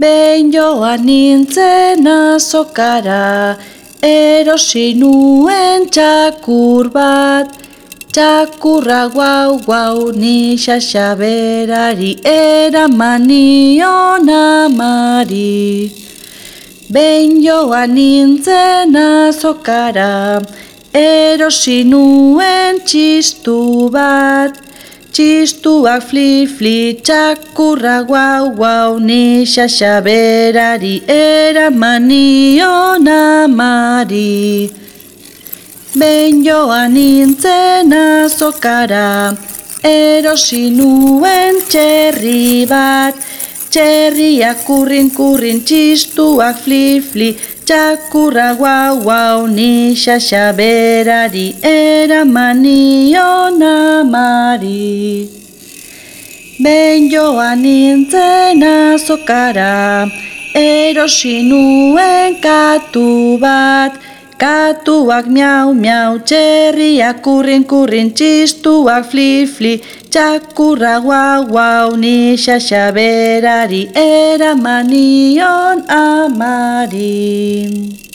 Behin joan nintzen azokara, erosi nuen txakur bat. Txakurra guau ni xaxaberari eraman nion amari. Behin joan nintzen azokara, erosi nuen txistu bat. Txistuak fli, txakurra guau ni xaxaberari eraman nion amari. Behin joan nintzen azokara, erosi nuen txerri bat. Txerriak kurrin, txistuak fli, txakurra guau ni xaxaberari eraman nion amari. Behin joan nintzen azokara, erosi nuen katu bat. Katuak miau, txerriak kurrin, txistuak fli, txakurra guau ni xaxaberari eraman nion amari.